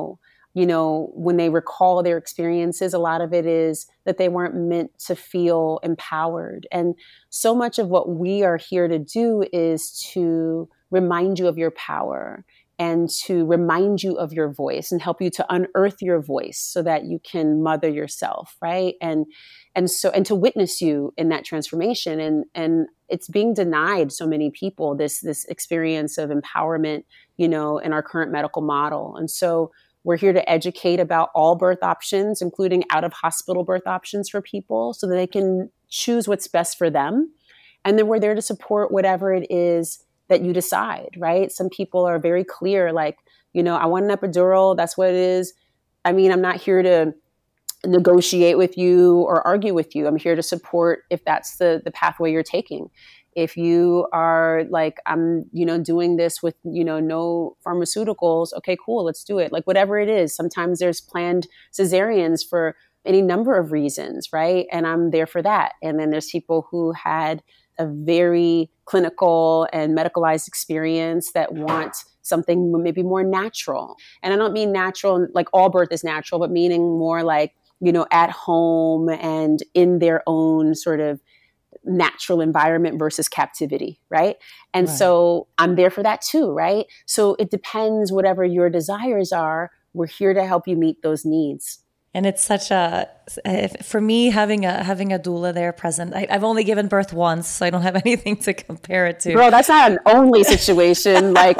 when they recall their experiences, a lot of it is that they weren't meant to feel empowered. And so much of what we are here to do is to remind you of your power and to remind you of your voice and help you to unearth your voice so that you can mother yourself, right? And to witness you in that transformation. And it's being denied so many people, this experience of empowerment, in our current medical model. And so we're here to educate about all birth options, including out-of-hospital birth options for people so that they can choose what's best for them. And then we're there to support whatever it is that you decide, right? Some people are very clear, like, I want an epidural. That's what it is. I mean, I'm not here to negotiate with you or argue with you. I'm here to support if that's the pathway you're taking. If you are like, I'm, doing this with, no pharmaceuticals. Okay, cool. Let's do it. Like whatever it is. Sometimes there's planned cesareans for any number of reasons, right? And I'm there for that. And then there's people who had a very clinical and medicalized experience that want something maybe more natural. And I don't mean natural, like all birth is natural, but meaning more like, at home and in their own sort of natural environment versus captivity, right? And so I'm there for that too, right? So it depends, whatever your desires are, we're here to help you meet those needs. And it's such for me, having a doula there present, I've only given birth once, so I don't have anything to compare it to. Girl, that's not an only situation. Like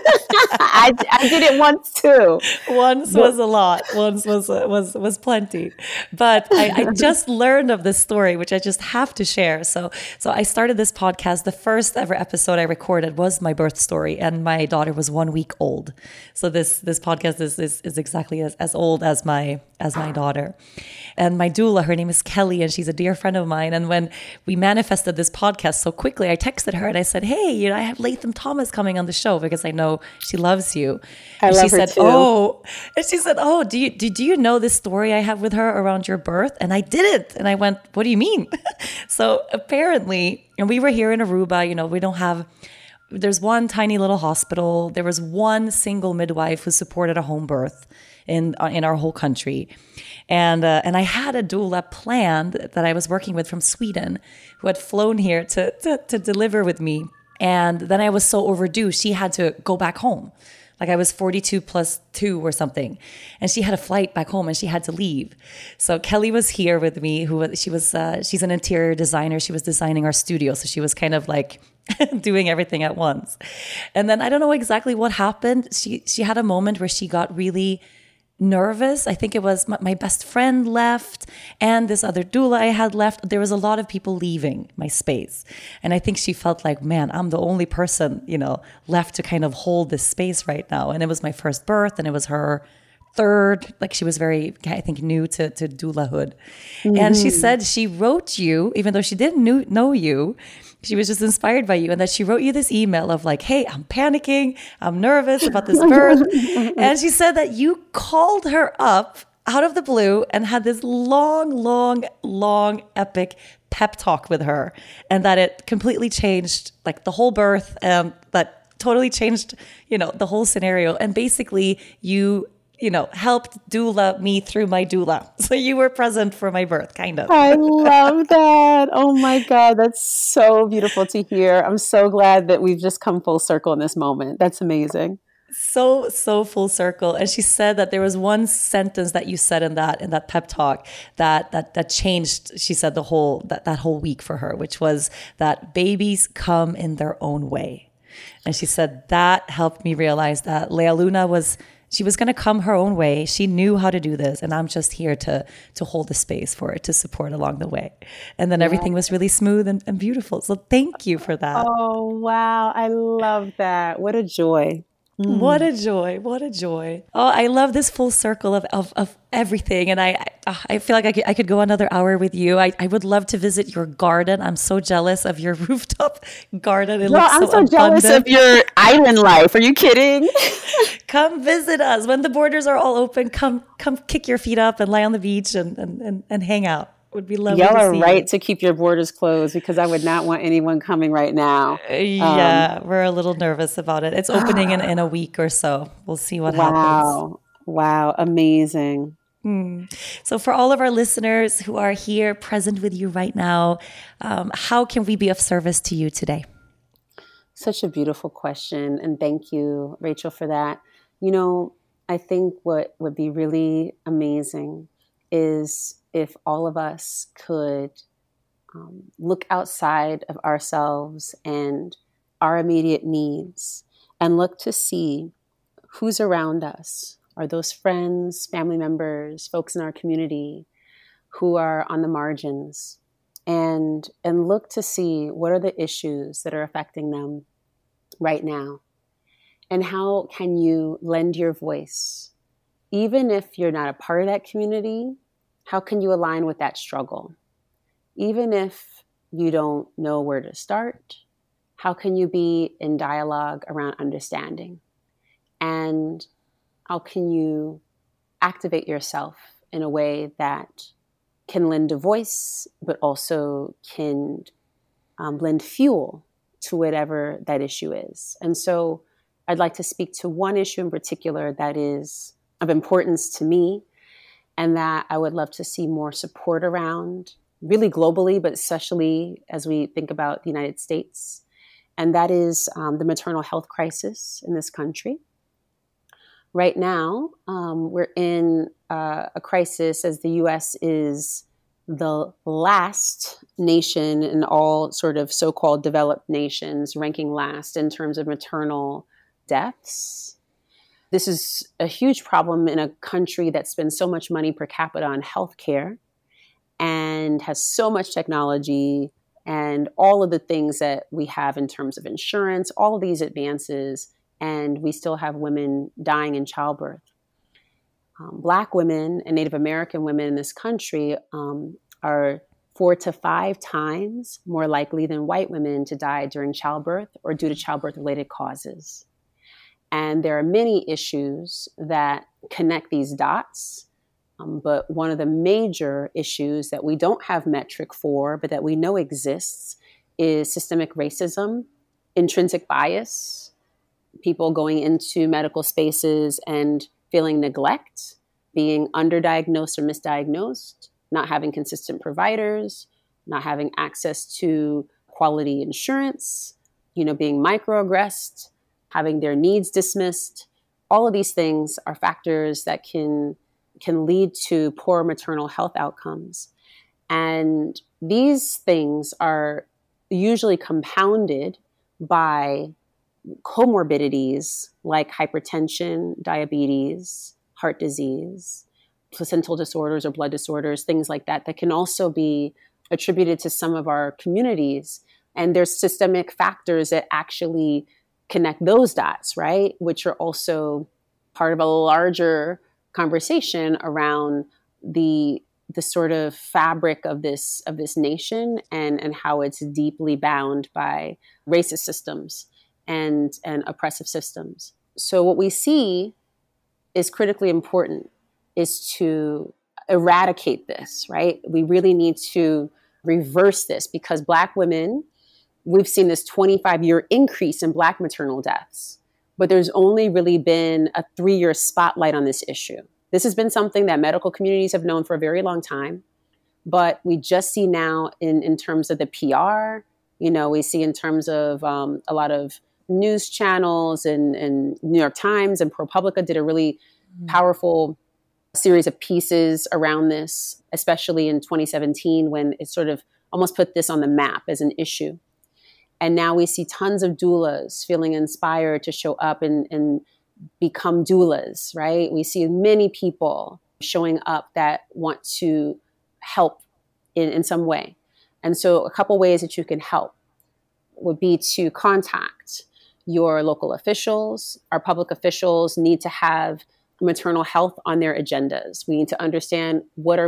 I did it once too. Once was a lot. Once was plenty. But I just learned of this story, which I just have to share. So I started this podcast. The first ever episode I recorded was my birth story, and my daughter was 1 week old. So this podcast is exactly as old as my daughter. And my doula, her name is Kelly, and she's a dear friend of mine. And when we manifested this podcast so quickly, I texted her and I said, hey, I have Latham Thomas coming on the show because I know she loves you. I love her too. And she said, do you know this story I have with her around your birth? And I didn't. And I went, what do you mean? So apparently, and we were here in Aruba, there's one tiny little hospital. There was one single midwife who supported a home birth in our whole country. And I had a doula planned that I was working with from Sweden who had flown here to deliver with me. And then I was so overdue, she had to go back home. Like I was 42 plus 2 or something. And she had a flight back home and she had to leave. So Kelly was here with me, she's an interior designer. She was designing our studio. So she was kind of like doing everything at once. And then I don't know exactly what happened. She had a moment where she got really nervous. I think it was my best friend left and this other doula I had left. There was a lot of people leaving my space. And I think she felt like, man, I'm the only person, left to kind of hold this space right now. And it was my first birth and it was her third, like she was very, I think, new to doulahood. Mm-hmm. And she said she wrote you, even though she didn't know you, she was just inspired by you, and that she wrote you this email of like, hey, I'm panicking, I'm nervous about this birth. And she said that you called her up out of the blue and had this long, epic pep talk with her, and that it completely changed like the whole birth, that totally changed, the whole scenario. And basically you helped doula me through my doula. So you were present for my birth, kind of. I love that. Oh my God, that's so beautiful to hear. I'm so glad that we've just come full circle in this moment. That's amazing. So full circle. And she said that there was one sentence that you said in that pep talk that changed, she said, that whole week for her, which was that babies come in their own way. And she said that helped me realize that Lea Luna she was going to come her own way. She knew how to do this. And I'm just here to hold the space for it, to support along the way. And then everything was really smooth and beautiful. So thank you for that. Oh, wow. I love that. What a joy. Mm. What a joy. What a joy. Oh, I love this full circle of everything. And I feel like I could go another hour with you. I would love to visit your garden. I'm so jealous of your rooftop garden. I'm so jealous of your island life. Are you kidding? Come visit us. When the borders are all open, come kick your feet up and lie on the beach and hang out. Would be lovely. Y'all are right to keep your borders closed because I would not want anyone coming right now. Yeah, we're a little nervous about it. It's opening in a week or so. We'll see what happens. Wow, amazing. So for all of our listeners who are here present with you right now, how can we be of service to you today? Such a beautiful question. And thank you, Rachel, for that. I think what would be really amazing is if all of us could look outside of ourselves and our immediate needs and look to see who's around us. Are those friends, family members, folks in our community who are on the margins? And look to see what are the issues that are affecting them right now. And how can you lend your voice? Even if you're not a part of that community, how can you align with that struggle? Even if you don't know where to start, how can you be in dialogue around understanding? And how can you activate yourself in a way that can lend a voice, but also can lend fuel to whatever that issue is? And so I'd like to speak to one issue in particular that is of importance to me and that I would love to see more support around, really globally, but especially as we think about the United States. And that is the maternal health crisis in this country. Right now, we're in a crisis as the U.S. is the last nation in all sort of so-called developed nations, ranking last in terms of maternal deaths. This is a huge problem in a country that spends so much money per capita on healthcare and has so much technology and all of the things that we have in terms of insurance, all of these advances, and we still have women dying in childbirth. Black women and Native American women in this country are 4 to 5 times more likely than white women to die during childbirth or due to childbirth-related causes. And there are many issues that connect these dots. But one of the major issues that we don't have metric for, but that we know exists, is systemic racism, intrinsic bias, people going into medical spaces and feeling neglect, being underdiagnosed or misdiagnosed, not having consistent providers, not having access to quality insurance, being microaggressed, having their needs dismissed. All of these things are factors that can lead to poor maternal health outcomes. And these things are usually compounded by comorbidities like hypertension, diabetes, heart disease, placental disorders or blood disorders, things like that, that can also be attributed to some of our communities. And there's systemic factors that actually connect those dots, right? Which are also part of a larger conversation around the sort of fabric of this nation and how it's deeply bound by racist systems and oppressive systems. So what we see is critically important is to eradicate this, right? We really need to reverse this because Black women, we've seen this 25-year increase in Black maternal deaths, but there's only really been a 3-year spotlight on this issue. This has been something that medical communities have known for a very long time, but we just see now in terms of the PR, we see in terms of a lot of news channels and New York Times and ProPublica did a really powerful series of pieces around this, especially in 2017 when it sort of almost put this on the map as an issue. And now we see tons of doulas feeling inspired to show up and become doulas, right? We see many people showing up that want to help in some way. And so a couple ways that you can help would be to contact your local officials. Our public officials need to have maternal health on their agendas. We need to understand what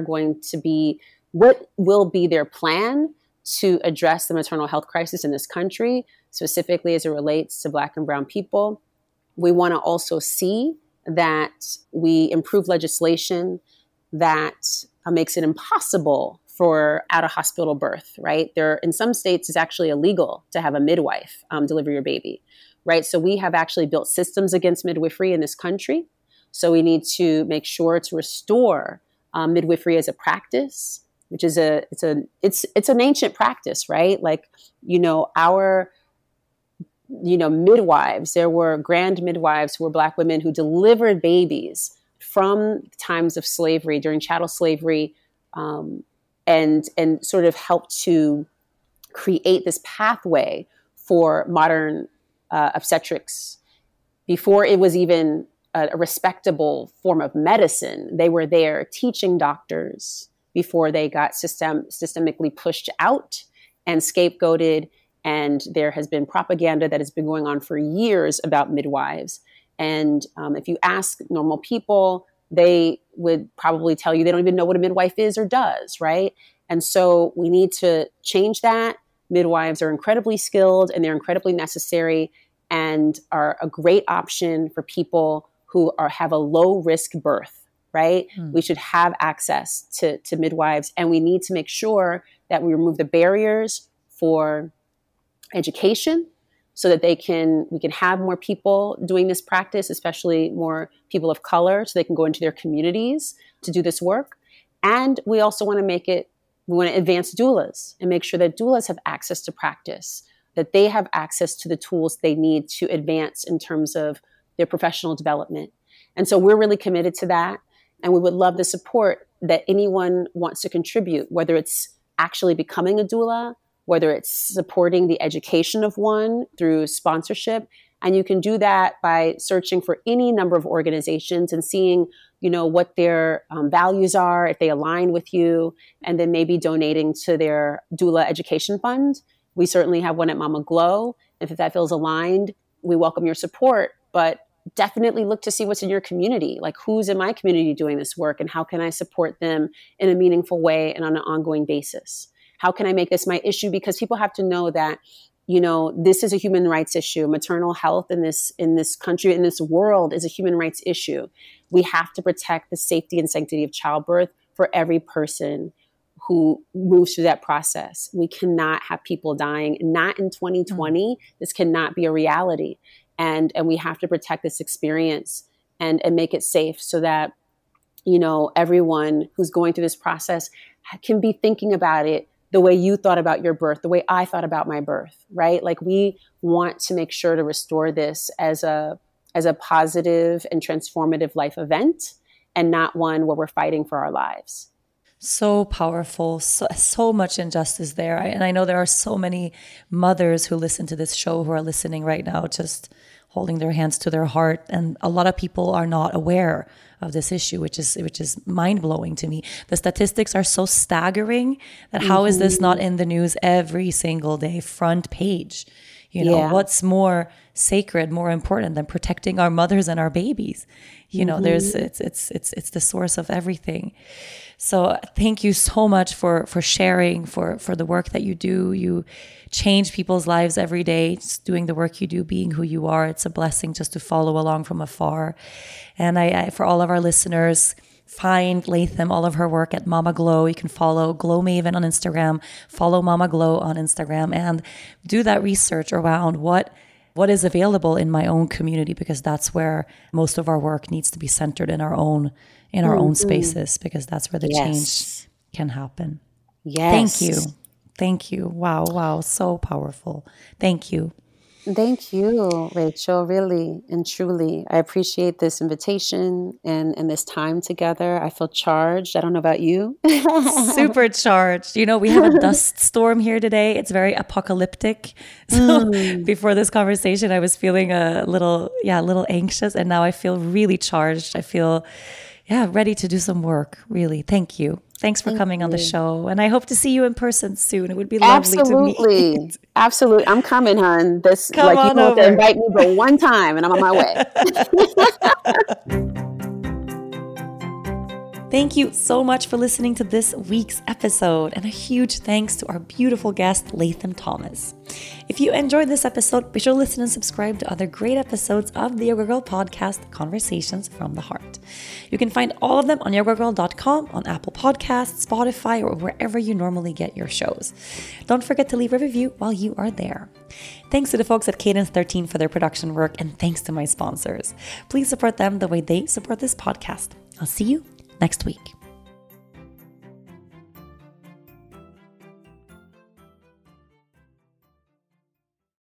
will be their plan to address the maternal health crisis in this country, specifically as it relates to Black and Brown people. We want to also see that we improve legislation that makes it impossible for out-of-hospital birth, right? In some states, it's actually illegal to have a midwife deliver your baby, right? So we have actually built systems against midwifery in this country. So we need to make sure to restore midwifery as a practice, which is it's an ancient practice, right? Like, our midwives, there were grand midwives who were Black women who delivered babies from times of slavery, during chattel slavery, and sort of helped to create this pathway for modern obstetrics. Before it was even a respectable form of medicine, they were there teaching doctors before they got systemically pushed out and scapegoated. And there has been propaganda that has been going on for years about midwives. And if you ask normal people, they would probably tell you they don't even know what a midwife is or does, right? And so we need to change that. Midwives are incredibly skilled and they're incredibly necessary and are a great option for people who have a low risk birth, right? We should have access to midwives, and we need to make sure that we remove the barriers for education so that we can have more people doing this practice, especially more people of color, so they can go into their communities to do this work. And we also want to advance doulas and make sure that doulas have access to practice, that they have access to the tools they need to advance in terms of their professional development. And so we're really committed to that. And we would love the support that anyone wants to contribute, whether it's actually becoming a doula, whether it's supporting the education of one through sponsorship. And you can do that by searching for any number of organizations and seeing, what their values are, if they align with you, and then maybe donating to their doula education fund. We certainly have one at Mama Glow. If that feels aligned, we welcome your support, but definitely look to see what's in your community. Like, who's in my community doing this work, and how can I support them in a meaningful way and on an ongoing basis? How can I make this my issue? Because people have to know that, this is a human rights issue. Maternal health in this country, in this world, is a human rights issue. We have to protect the safety and sanctity of childbirth for every person who moves through that process. We cannot have people dying, not in 2020. This cannot be a reality. And we have to protect this experience and make it safe so that, everyone who's going through this process can be thinking about it the way you thought about your birth, the way I thought about my birth, right? Like, we want to make sure to restore this as a positive and transformative life event, and not one where we're fighting for our lives. So powerful, so much injustice there. And I know there are so many mothers who listen to this show who are listening right now, just holding their hands to their heart. And a lot of people are not aware of this issue, which is mind-blowing to me. The statistics are so staggering that how is this not in the news every single day, front page? What's more sacred, more important than protecting our mothers and our babies? It's the source of everything. So thank you so much for sharing, for the work that you do. You change people's lives every day, just doing the work you do, being who you are. It's a blessing just to follow along from afar. And I for all of our listeners, find Latham, all of her work at Mama Glow. You can follow Glow Maven on Instagram, follow Mama Glow on Instagram, and do that research around what is available in my own community, because that's where most of our work needs to be centered in our own spaces, because that's where the change can happen. Yes. Thank you. Wow. So powerful. Thank you. Thank you, Rachel. Really and truly, I appreciate this invitation and this time together. I feel charged. I don't know about you. Supercharged. We have a dust storm here today. It's very apocalyptic. So before this conversation, I was feeling a little anxious, and now I feel really charged. I feel ready to do some work. Really. Thank you. Thanks for coming on the show. And I hope to see you in person soon. It would be lovely to meet. Absolutely. I'm coming, hon. You on have over. to invite me but one time and I'm on my way. Thank you so much for listening to this week's episode, and a huge thanks to our beautiful guest, Latham Thomas. If you enjoyed this episode, be sure to listen and subscribe to other great episodes of the Yoga Girl podcast, Conversations from the Heart. You can find all of them on yogagirl.com, on Apple Podcasts, Spotify, or wherever you normally get your shows. Don't forget to leave a review while you are there. Thanks to the folks at Cadence 13 for their production work, and thanks to my sponsors. Please support them the way they support this podcast. I'll see you next week.